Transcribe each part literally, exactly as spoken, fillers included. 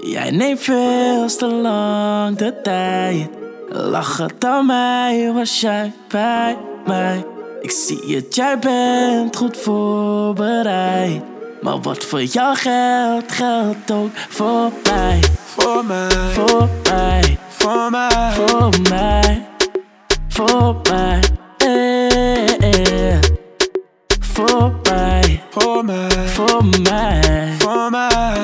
Jij neemt veel te lang de tijd. Lachend aan mij was jij bij mij. Ik zie het, jij bent goed voorbereid. Maar wat voor jou geldt, geldt ook voor mij. Voor mij, Voor mij, voor mij, voor mij, voor mij, eh, eh. Voor mij, voor mij, voor mij, voor mij.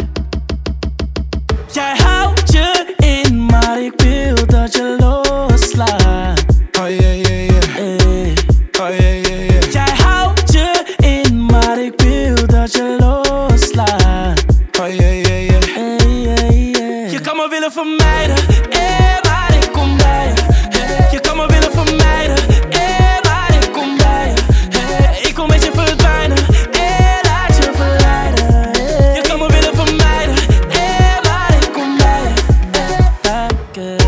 Jij houdt je in, maar ik wil dat je loslaat. Oh yeah, yeah, yeah. Eh. Oh yeah, yeah, yeah. Jij houdt je in, maar ik wil dat je loslaat. Oh yeah, yeah, yeah. Hey, hey, hey. Je kan me willen vermijden, eh, maar ik kom bij je. Hey. Je kan me willen vermijden, eh, maar ik kom bij je. Hey. Ik kom met je verdwijnen, eh, laat je verleiden. Hey. Je kan me willen vermijden, eh, maar ik kom bij je. Hey. Like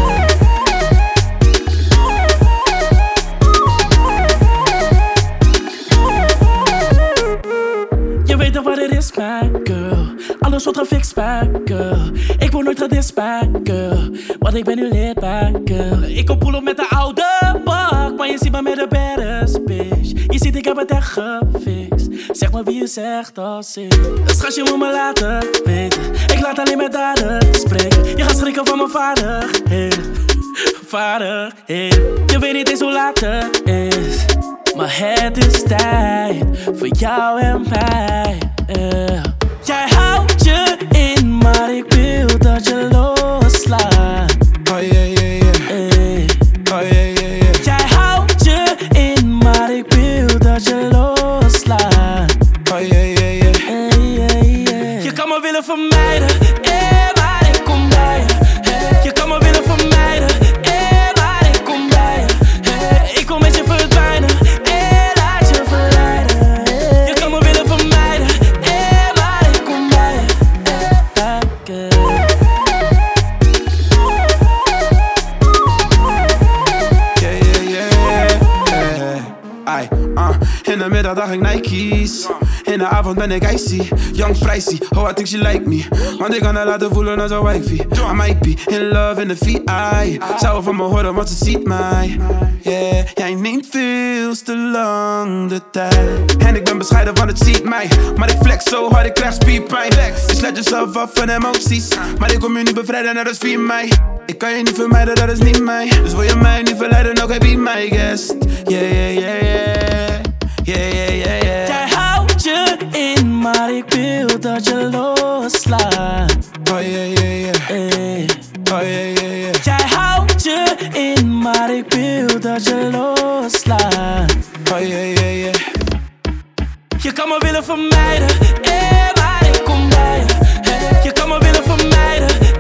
Je weet toch wat het is, my girl. Alles wordt gefixt, my girl. Ik word nooit gedist, my girl. Want ik ben nu lid, my girl. Ik kom poelen met de oude bak, maar je ziet me met de baddest bitch. Je ziet, ik heb het echt gefixt. Zeg maar wie je zegt als ik. Schat, je moet me laten weten. Ik laat alleen met daden spreken. Je gaat schrikken van mijn vaderheden. Vaderheden. Je weet niet eens hoe laat het is. Maar het is tijd voor jou en mij. Yeah. Jij houdt je in, maar ik wil dat je loslaat. Oh yeah, yeah, yeah. Hey. Oh yeah, yeah, yeah. Jij houdt je in, maar ik wil dat je loslaat. Oh yeah, yeah, yeah. Hey, hey, hey. Je kan me willen vermijden, eh, maar ik kom bij je. Hey. Je kan me willen vermijden, eh, maar ik kom bij je. Hey. Ik kom met je verdwijnen. In de middag draag ik Nike's. In de avond ben ik icy. Young pricey, oh I think she like me. Want ik kan haar laten voelen als een wifey. I might be in love in de V I. Zou van me horen, want ze ziet mij. Yeah, jij neemt veel te lang de tijd. En ik ben bescheiden, want het ziet mij. Maar ik flex zo hard, ik krijg spierpijn. Dus let jezelf af van emoties. Maar ik kom je niet bevrijden, net als vier mei. Ik kan je niet vermijden, dat is niet mij. Dus wil je mij niet verleiden, ook be my guest. Yeah, yeah, yeah, yeah. Yeah, yeah, yeah, yeah. Jij houdt je in, maar ik wil dat je loslaat. Oh yeah, yeah, yeah. Hey. Oh yeah, yeah, yeah. Jij houdt je in, maar ik wil dat je loslaat. Oh yeah, yeah, yeah. Je kan me willen vermijden, eh, maar ik kom bij je. Hey. Je kan me willen vermijden.